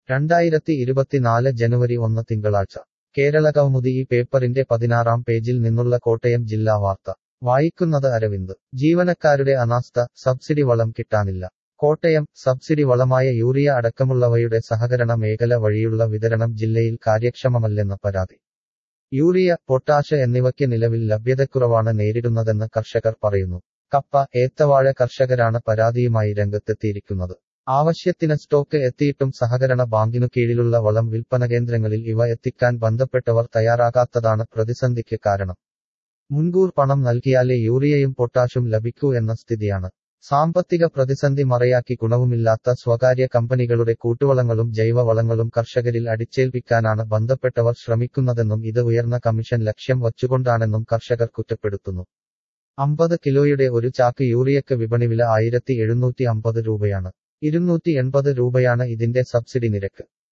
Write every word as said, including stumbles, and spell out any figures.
രണ്ടായിരത്തി ഇരുപത്തിനാല് ജനുവരി ഒന്ന് തിങ്കളാഴ്ച കേരളകൗമുദി ഈ പേപ്പറിന്റെ പതിനാറാം പേജിൽ നിന്നുള്ള കോട്ടയം ജില്ലാ വാർത്ത വായിക്കുന്നത് അരവിന്ദ് ജീവനക്കാരുടെ അനാസ്ഥ സബ്സിഡി വളം കിട്ടാനില്ല കോട്ടയം സബ്സിഡി വളമായ യൂറിയ അടക്കമുള്ളവയുടെ സഹകരണ മേഖല വഴിയുള്ള വിതരണം ജില്ലയിൽ കാര്യക്ഷമമല്ലെന്ന് പരാതി യൂറിയ പൊട്ടാഷ് എന്നിവയ്ക്ക് നിലവിൽ ലഭ്യതക്കുറവാണ് നേരിടുന്നതെന്ന് കർഷകർ പറയുന്നു കപ്പ ഏത്തവാഴ കർഷകരാണ് പരാതിയുമായി രംഗത്തെത്തിയിരിക്കുന്നത് ആവശ്യത്തിന് സ്റ്റോക്ക് എത്തിയിട്ടും സഹകരണ ബാങ്കിനു കീഴിലുള്ള വളം വിൽപ്പന കേന്ദ്രങ്ങളിൽ ഇവ എത്തിക്കാൻ ബന്ധപ്പെട്ടവർ തയ്യാറാകാത്തതാണ് പ്രതിസന്ധിക്ക് കാരണം മുൻകൂർ പണം നൽകിയാലേ യൂറിയയും പൊട്ടാഷും ലഭിക്കൂ എന്ന സ്ഥിതിയാണ് സാമ്പത്തിക പ്രതിസന്ധി മറയാക്കി ഗുണവുമില്ലാത്ത സ്വകാര്യ കമ്പനികളുടെ കൂട്ടുവളങ്ങളും ജൈവവളങ്ങളും കർഷകരിൽ അടിച്ചേൽപ്പിക്കാനാണ് ബന്ധപ്പെട്ടവർ ശ്രമിക്കുന്നതെന്നും ഇത് ഉയർന്ന കമ്മീഷൻ ലക്ഷ്യം വച്ചുകൊണ്ടാണെന്നും കർഷകർ കുറ്റപ്പെടുത്തുന്നു അമ്പത് കിലോയുടെ ഒരു ചാക്ക് യൂറിയക്ക് വിപണിവില ആയിരത്തി എഴുന്നൂറ്റി അമ്പത് രൂപയാണ് ഇരുന്നൂറ്റി എൺപത് രൂപയാണ് ഇതിന്റെ സബ്സിഡി നിരക്ക്